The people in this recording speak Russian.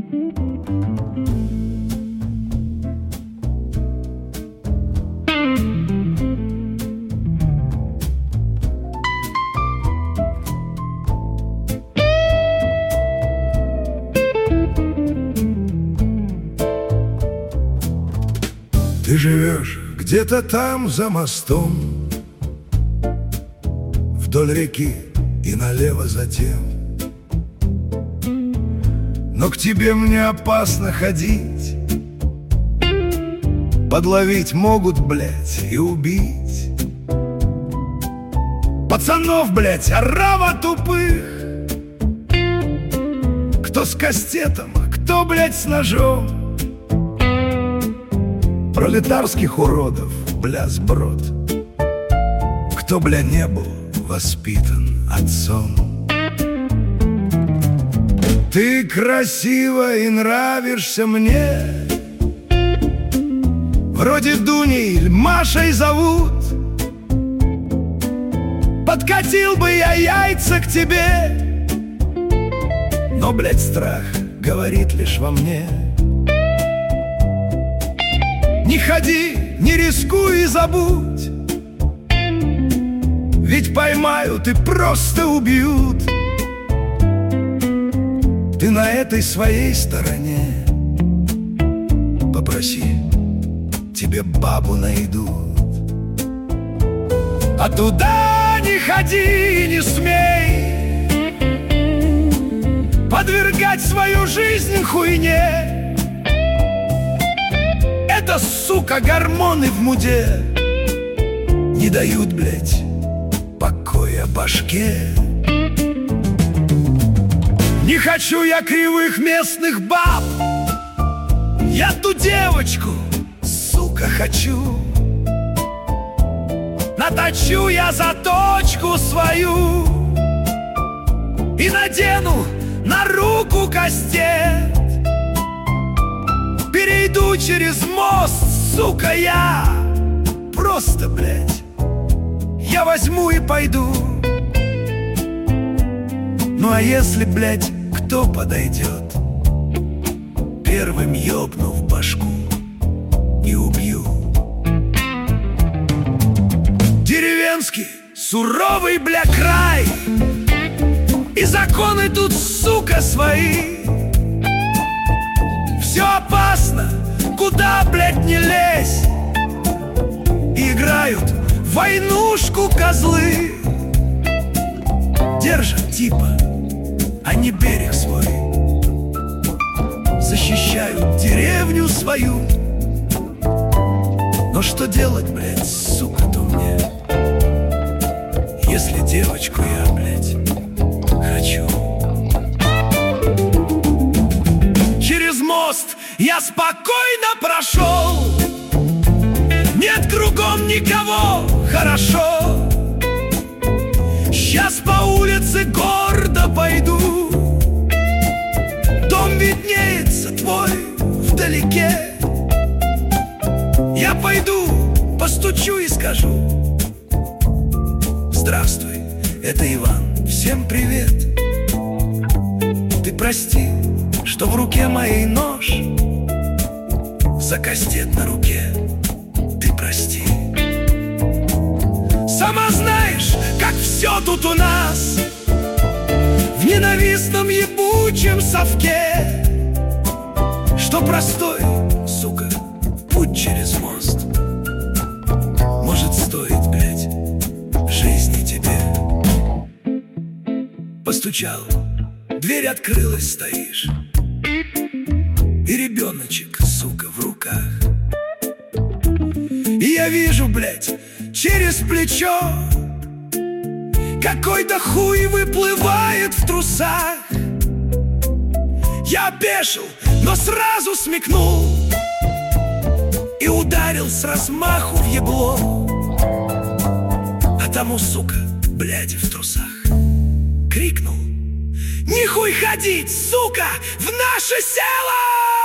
Ты живешь где-то там за мостом, вдоль реки и налево затем. Но к тебе мне опасно ходить, подловить могут, блядь, и убить. Пацанов, блядь, орава тупых, кто с кастетом, а кто, блядь, с ножом. Пролетарских уродов, бля, сброд, кто, бля, не был воспитан отцом. Ты красива и нравишься мне, вроде Дуни или Машей зовут. Подкатил бы я яйца к тебе, но, блядь, страх говорит лишь во мне. Не ходи, не рискуй и забудь, ведь поймают и просто убьют. Ты на этой своей стороне попроси, тебе бабу найдут. А туда не ходи и не смей подвергать свою жизнь хуйне. Это, сука, гормоны в муде не дают, блядь, покоя башке. Не хочу я кривых местных баб, я ту девочку, сука, хочу. Наточу я заточку свою и надену на руку кастет. Перейду через мост, сука, я просто, блядь, я возьму и пойду. Ну а если, блядь, кто подойдет, первым ёбну в башку и убью. Деревенский, суровый, бля, край, и законы тут, сука, свои. Все опасно, куда, блядь, не лезь. Играют в войнушку козлы, держат типа, а не берег свой. Защищают деревню свою. Но что делать, блядь, сука-то мне, если девочку я, блядь, хочу? Мост я спокойно прошел, нет кругом никого, хорошо. Сейчас по улице гордо пойду, дом виднеется твой вдалеке. Я пойду, постучу и скажу: здравствуй, это Иван, всем привет. Ты прости, что в руке моей нож, за кастет на руке, ты прости. Сама знаешь, как все тут у нас в ненавистном ебучем совке, что простой, сука, путь через мост может стоить, блядь, жизни тебе. Постучал, дверь открылась, стоишь, и ребеночек, сука, в руках. И я вижу, блядь, через плечо какой-то хуй выплывает в трусах. Я опешил, но сразу смекнул и ударил с размаху в ебло. А тому, сука, блядь, в трусах крикнул: нихуй ходить, сука, в наше село!